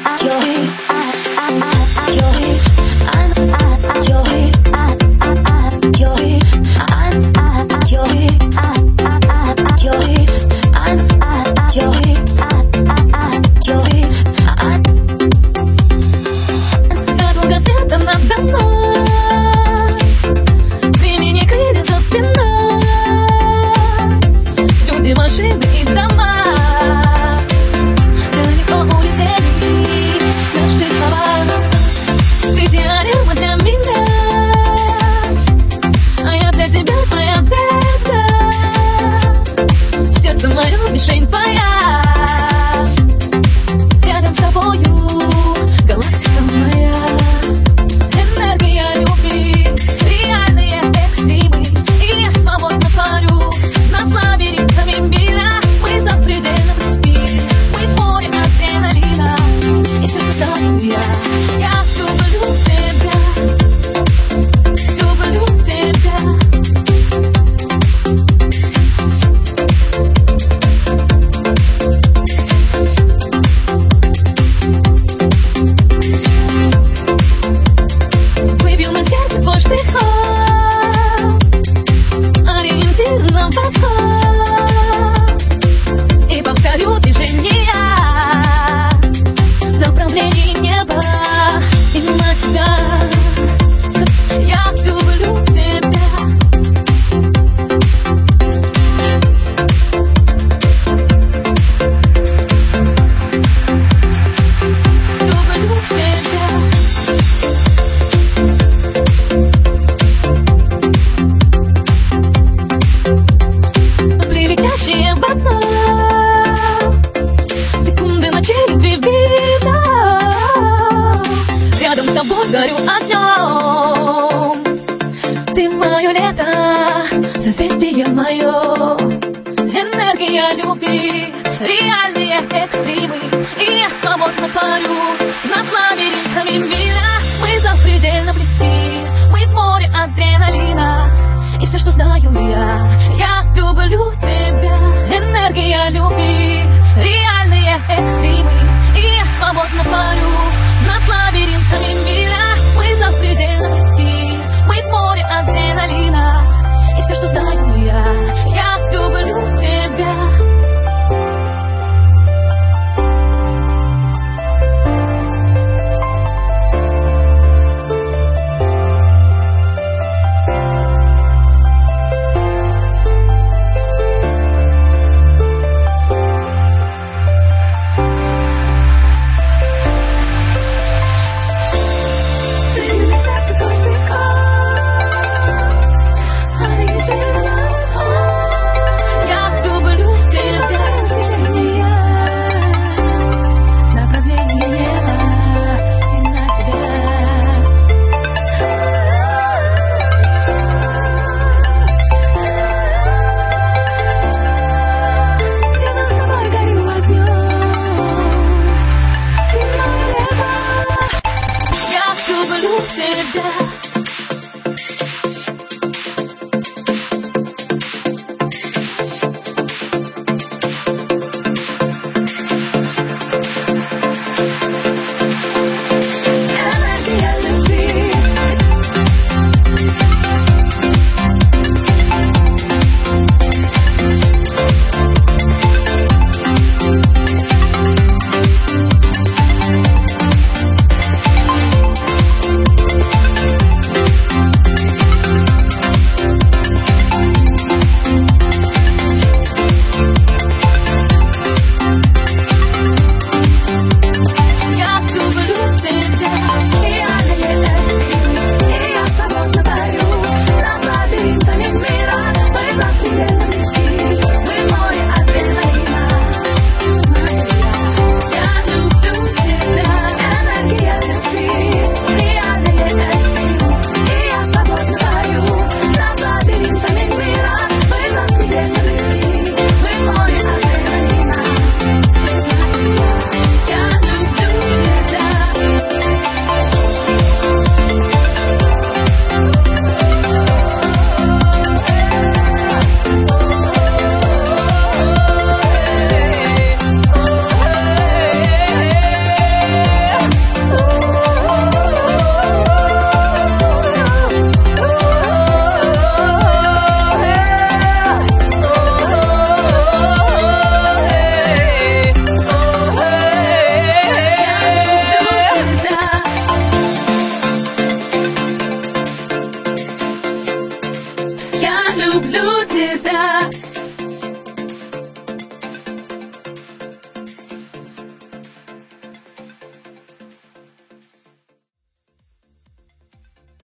Машины и дома, далеко улетели наши слова. Ты диадема для меня, а я для тебя твоя звезда. Сердце мое, мишень твоя, рядом с тобою галактика моя. Энергия любви, реальные экстримы, и я свободно парю над лабиринтами мира. Мы запредельно близки, мы в море адреналина, и все, что знаю я люблю тебя, люблю тебя. Выбил на сердце твой штрих-код, ориентир на восход, и повторю движения в направлении неба. И на тебя я люблю тебя. Люблю тебя. Прилетящие в окно, секунды ночи любви видно. Рядом с тобой горю огнем. Ты мое лето, созвездие мое. Энергия любви, реальные экстримы, и я свободно парю над лабиринтами мира. Мы запредельно близки, мы в море адреналина, и все, что знаю я люблю тебя. Энергия любви, реальные экстримы, и я свободно парю над лабиринтами мира. Мы запредельно близки, мы в море адреналина, и все, что знаю